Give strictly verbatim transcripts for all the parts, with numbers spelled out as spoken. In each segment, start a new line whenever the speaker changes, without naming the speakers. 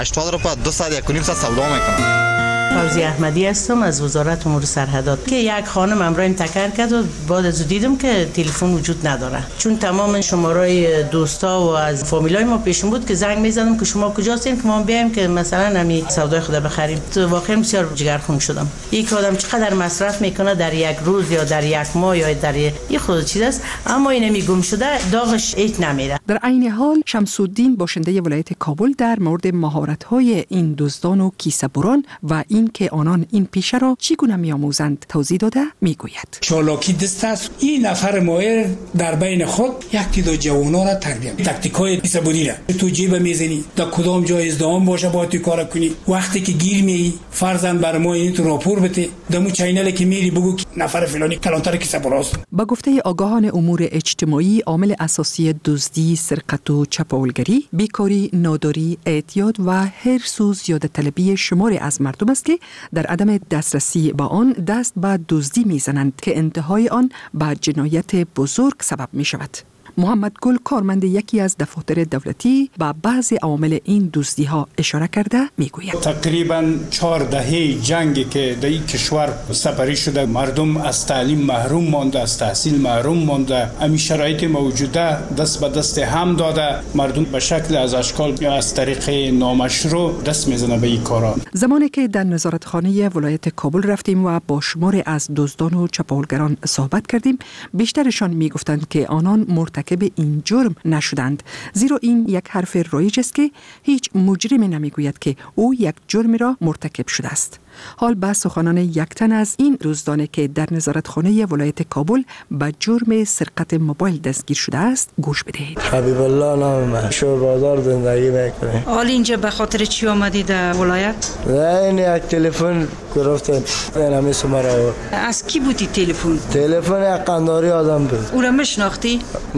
هشتاد روپیه دو ساعت یک و نیم ساعت سودا میکنم.
فوزی احمدی هستم از وزارت امور سرحدات که یک خانم امروز تکر کرد و بعد از دیدم که تلفن وجود نداره، چون تمام شمارهای دوستا و از فامیلای ما پیشم بود که زنگ میزدم که شما کجاستین که ما بیایم که مثلا همین سودای خود بخریم. تو واقعا بسیار جگرخون شدم. یک آدم چقدر مصرف میکنه در یک روز یا در یک ماه یا در یک خود چیز است، اما این میگم شده داغش هیچ نمیره.
در عین حال شمس الدین باشنده ولایت کابل در مورد مهارت‌های این دزدان و کیسه بران و این که آنان این پیشه را چگونه می‌آموزند توضیح داده میگوید.
چالاکی دست است. این نفر ماهر در بین خود یک دو جوانا را تربیت می‌کند. تاکتیک‌های کیسه بری را تو جیب میزنی، در کدام جای ازدحام باشه با تو کار کنی. وقتی که گیر می‌ای فرضاً بر ما این تو راپور بده، دمو چینل که میری بگو نفر فلانی کلانتر کیسه براست.
با گفته آگاهان امور اجتماعی، عامل اساسی دزدی، سرقت و چپاولگری، بیکاری، ناداری، اعتیاد و حرص و زیاده طلبی شماری از مردم است که در عدم دسترسی با آن دست به دزدی میزنند که انتهای آن به جنایت بزرگ سبب می شود. محمد گل کارمند یکی از دفاتر دولتی با بعضی عوامل این دزدی ها اشاره کرده میگوید.
تقریبا چهار دهه جنگی که در این کشور سپری شده، مردم از تعلیم محروم مانده، از تحصیل محروم مانده، همین شرایط موجوده دست به دست هم داده، مردم به شکل از اشکال یا از طریق نامشروع دست میزنه به این کارا.
زمانی که در نظارتخانه ولایت کابل رفتیم و با شمار از دزدان و چپاولگران صحبت کردیم، بیشترشان میگفتند که آنان مرتکب این جرم نشدند، زیرا این یک حرف رایج است که هیچ مجرمی نمیگوید که او یک جرم را مرتکب شده است. حال به سخنان یک تن از این دزدان که در نظارتخانه ولایت کابل به جرم سرقت موبایل دستگیر شده است گوش بدهید.
حبیب الله نام من، شور بازار زندگی میکنم.
حال اینجا به خاطر چی آمدید در ولایت؟
این یک تلفن گرفتن، این همی سمر آورد.
از کی بودی تلفن؟
تلفن یک قنداری آدم بود.
او را مشناختی؟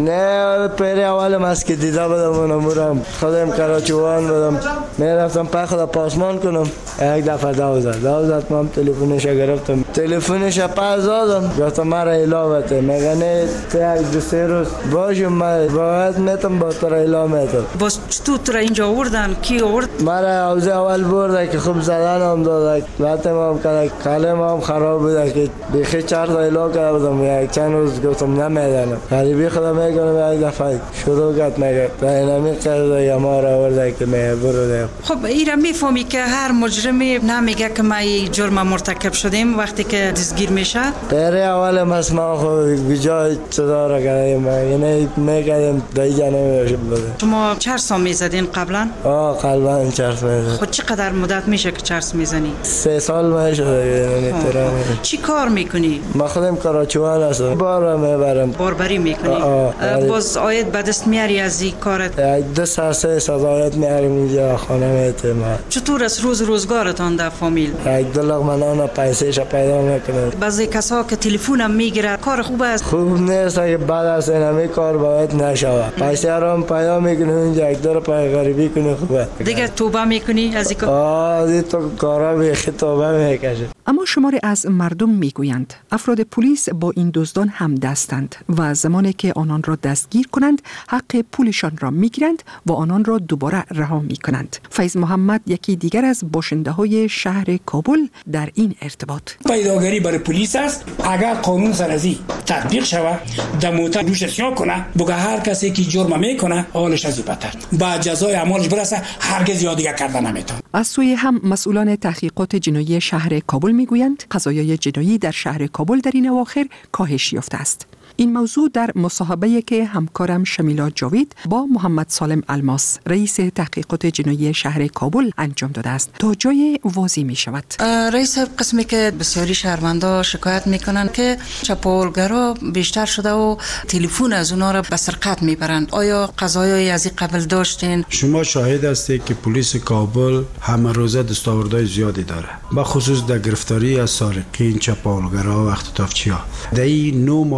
نه، پیری اولم از که دیده بودم اونم اونم خودم کراچوان بودم، میرفتم پای خدا پاسمان کنم، یک دفعه دوزد دوزد من تلفنش گرفتم، تلفنش پس دادم، گفتم مرا اعلامته، میگه نه تا یک دو سه روز باشم من باید میتم با تو را اعلامته.
باز تو تو را اینجا آوردن؟ کی آورد؟
مرا اوزه اول برده که خوب زدن هم داده، بعد هم که کلم هم خراب بوده که بیخی چهار تا اعلام کرده بودم، یک چند روز گفتم نمیدانم، غریبی خدا میگم یک دفعه شروع کرد میگه اینمی کرده یا ما را آورده که می برده.
خب ایرا میفهمی که هر مجرمی نمیگه که ما جرم مرتکب شدیم وقتی که دستگیر میشه؟
پیری اول از ما خود بجای صدا را کردیم، یعنی میگیم دیگه نمیشه بده.
شما چرس هم میزدین قبلا؟
آه قبلا چرس میزدیم.
خود چقدر مدت میشه که چرس میزنی؟
سه سال میشه. یعنی
چی کار میکنی؟
ما خودم کراچوان هستم، بار میبرم.
باربری میکنی؟ باز آید به دست میاری از این کارت؟
دو سه سه سال آید میاریم اینجا خانه میتیم.
چطور از روز روزگارتان در فامیل؟
یک دو لغمه نان پیسهش پیدا میکنه.
بعضی کسا که تلفن هم میگیره کار خوب است؟
خوب نیست که بعد از این همه کار باید نشوه. پیسه رو هم پیدا میکنه اینجا یک دو پای غریبی کنه خوبه.
دیگه توبه میکنی از این کار؟
آه دی تو کارا بیخی توبه میکشه.
اما شماری از مردم میگویند افراد پلیس با این دزدان هم دستند و زمانی که آنان را دستگیر کنند حق پولشان را میگیرند و آنان را دوباره رها میکنند. فیض محمد یکی دیگر از باشنده های شهر کابل در این ارتباط.
پیداگری برای پلیس است. اگر قانون سرازی تطبیق شود در موتر روش سیاه کنه، بگه هر کسی که جرم میکنه حالش از بدتر با جزای اعمالش برسه، هرگز یاد دیگه کردن نمیتونه.
از سوی هم مسئولان تحقیقات جنایی شهر کابل میگویند قضایای جنایی در شهر کابل در این اواخر کاهش یافته است. این موضوع در مصاحبه‌ای که همکارم شمیلا جاوید با محمد سالم الماس رئیس تحقیقات جنایی شهر کابل انجام داده است تا جای واضح می شود.
رئیس قسمی که بسیاری شهروندان شکایت میکنن که چپاولگرا بیشتر شده و تلفن از اونا را به سرقت میبرند. آیا قضایایی از این قبل داشتین؟
شما شاهد هستید که پلیس کابل همه روزه دستاوردهای زیادی داره، به خصوص در گرفتاری از سارقین، چپاولگرا و اختطافچی‌ها. در این نو ماه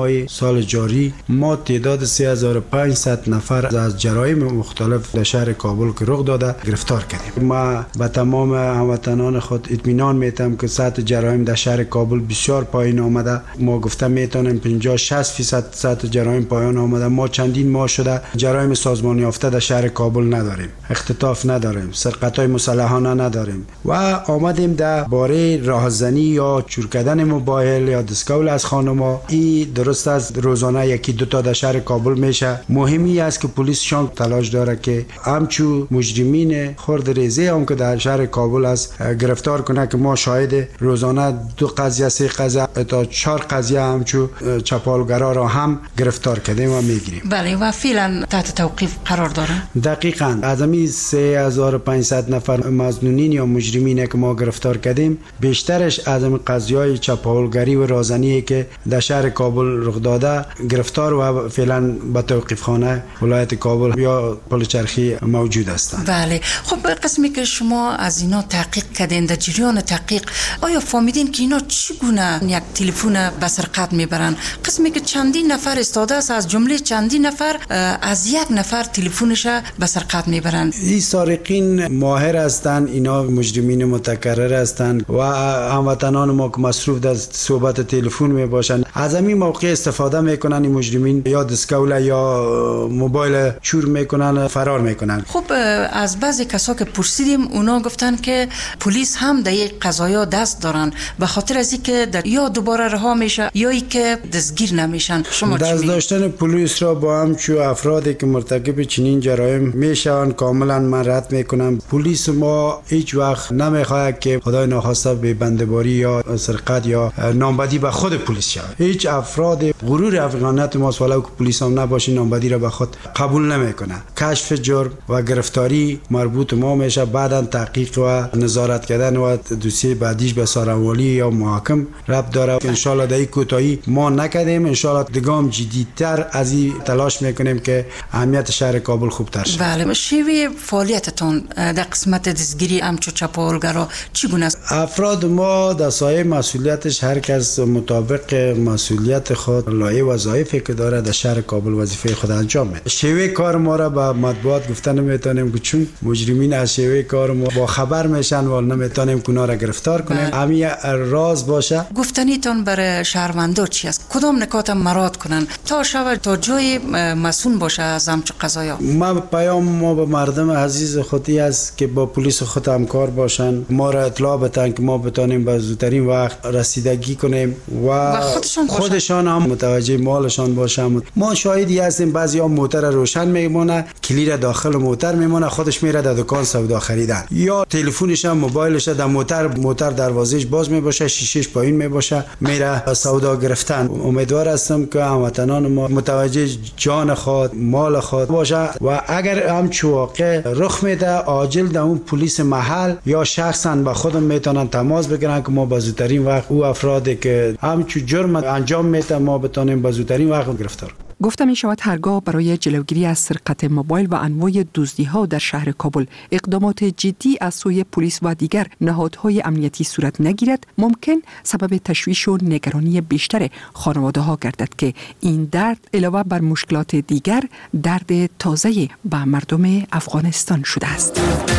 سال جاری ما تعداد سه هزار و پانصد نفر از جرایم مختلف در شهر کابل که رخ داده گرفتار کردیم. ما به تمام هموطنان خود اطمینان میتم که سطح جرایم در شهر کابل بسیار پایین آمده. ما گفتم میتونیم پنجاه شصت فیصد سطح جرایم پایین آمده. ما چندین ماه شده جرایم سازمان یافته در شهر کابل نداریم، اختطاف نداریم، سرقت‌های مسلحانه نداریم و آمدیم در باره راهزنی یا چور کردن موبایل یا دستکول از خانم‌ها. این درست است روزانه یکی دو تا در شهر کابل میشه. مهمی است که پلیس شان تلاش داره که همچو مجرمین خرد ریزه هم که در شهر کابل است گرفتار کنه که ما شاهد روزانه دو قضیه سه قضیه تا چهار قضیه همچو چپاولگرا را هم گرفتار کردیم و میگیریم.
بله و فعلا تحت توقیف قرار داره.
دقیقاً از این سه هزار و پانصد نفر مظنونین یا مجرمین که ما گرفتار کردیم بیشترش از این قضیه‌های چپاولگری و رازنی که در شهر کابل رخ داده گرفتار و فعلا به توقیف خانه ولایت کابل یا پلچرخی موجود هستند.
بله خب قسمی که شما از اینا تحقیق کردین در جریان تحقیق آیا فهمیدین که اینا چگونه یک تلفن به سرقت میبرن؟ قسمی که چندین نفر استاده است از جمله چندین نفر از یک نفر تلفنش به سرقت میبرن.
این سارقین ماهر هستند، اینا مجرمین متکرر هستند و هموطنان ما که مصروف در صحبت تلفن می باشند از همین موقع استفاده میکنن. این مجرمین یا دستکول یا موبایل چور میکنن فرار میکنن.
خب از بعضی کسا که پرسیدیم اونا گفتن که پلیس هم در یک قضایا دست دارن به خاطر از اینکه یا دوباره رها میشه یا ای که دستگیر نمیشن. شما
دست داشتن پلیس را با همچو افرادی که مرتکب چنین جرایم میشن کاملا من رد میکنم. پلیس ما هیچ وقت نمیخواد که خدای ناخواسته به بنده‌باری یا سرقت یا نامبدی به خود پلیس شود. هیچ افراد غرور افغانیت ما ولو که پلیس هم نباشه نامبدی را به خود قبول نمیکنه. کشف جرم و گرفتاری مربوط ما میشه، بعداً تحقیق و نظارت کردن و دوسیه بعدیش به سارنوالی یا محاکم ربط داره. ان شاء الله در این کوتاهی ما نکردیم، ان شاء الله دگام جدیدتر از این تلاش میکنیم که اهمیت شهر کابل خوبتر شه.
بله شیوه فعالیتتون در قسمت دستگیری امچو چپاولگرا چگونه است؟
افراد ما در سایه مسئولیتش هر کس مطابق مسئولیت خود لایه وظایفی که داره در شهر کابل وظیفه خود انجام میده. شیوه کار ما را به مطبوعات گفتن نمیتونیم که چون مجرمین از شیوه کار ما با خبر میشن و نمیتونیم اونا را گرفتار کنیم. همین راز باشه.
گفتنیتون برای شهروندان چی است؟ کدام نکات مراعات کنن تا شود تا جای مسئول باشه از همچو قضایا؟
ما پیام ما به مردم عزیز خودی است که با پلیس خود همکار باشن، ما را اطلاع بدن که ما بتونیم به زودترین وقت رسیدگی کنیم و, و خودشان, خودشان هم متوجه مالشان باشن. ما شاهدی هستیم بعضیا موتر روشن میمونه، کلید داخل موتر میمونه، خودش میره در دکان سودا خریدن یا تلفنش هم موبایلش در موتر موتر دروازهش باز میباشه، شیشهش پایین میباشه، میره سودا گرفتن. امیدوار هستم که هموطنان ما متوجه جان خود مال خود باشه و اگر هم واقع رخ میده عاجل در اون پلیس محل یا شخصا به خودم میتونن تماس بگیرن که ما به زودترین وقت او افرادی که همچو جرم انجام میده ما بتونیم به زودترین وقت گرفتار.
گفته می شود هرگاه برای جلوگیری از سرقت موبایل و انواع دزدی‌ها در شهر کابل اقدامات جدی از سوی پلیس و دیگر نهادهای امنیتی صورت نگیرد، ممکن سبب تشویش و نگرانی بیشتر خانواده‌ها گردد که این درد علاوه بر مشکلات دیگر درد تازه به مردم افغانستان شده است.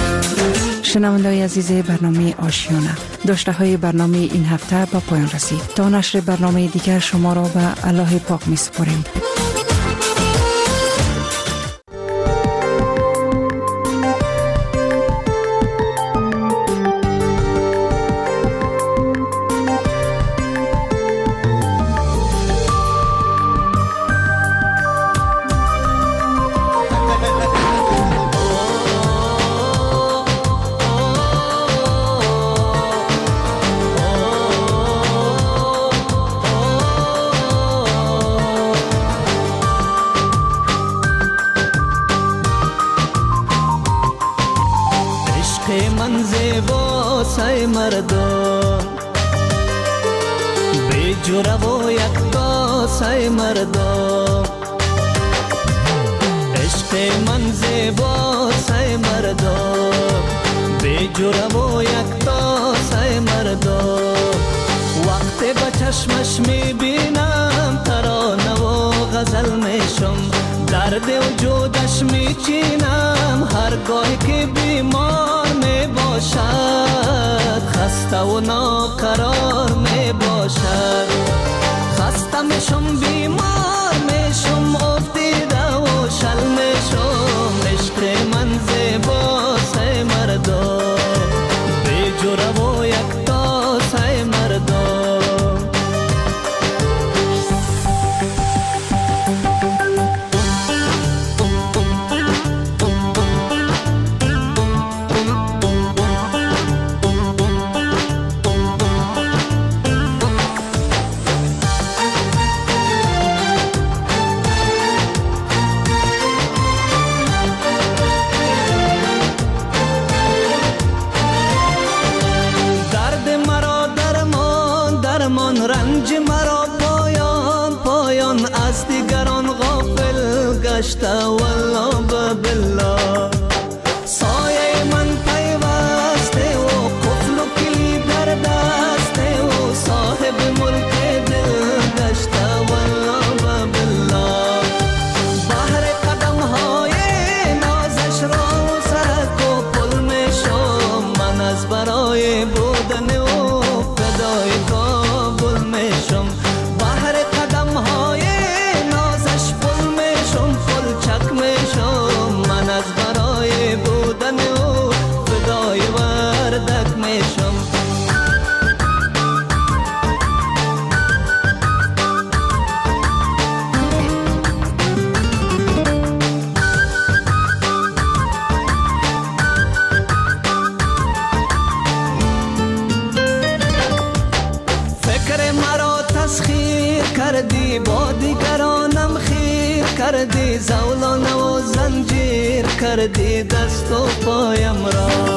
شنونده‌های عزیز برنامه آشیانه، داشته های برنامه این هفته با پایان رسید. تا نشر برنامه دیگر شما را به الله پاک می سپاریم.
چشمش میبینم ترانه و درد وجودش میچینم هرگاهی که بیمار می باشد، خسته و ناقرار می باشد. خسته میشم بیمار میشم افتیده و شل میشم، عشق من زیباست ای مردم، بی جوره و یکتاست ای مردم. رنج مرا پایان پایان از دیگران غافل گشته، والله بالله سایه من پیوسته و قفل و کلید در دسته و صاحب ملک دل گشته، والله بالله بحر قدم های نازش را سرک و پل میشم، من از برای بودن و فدای کابل میشم. بحر قدم های نازش پل میشم، پل چک میشم، من از برای بودن و فدای وردک میشم. کردی با دیگرانم خیر کردی، زولانه و زنجیر کردی دست و پایم را.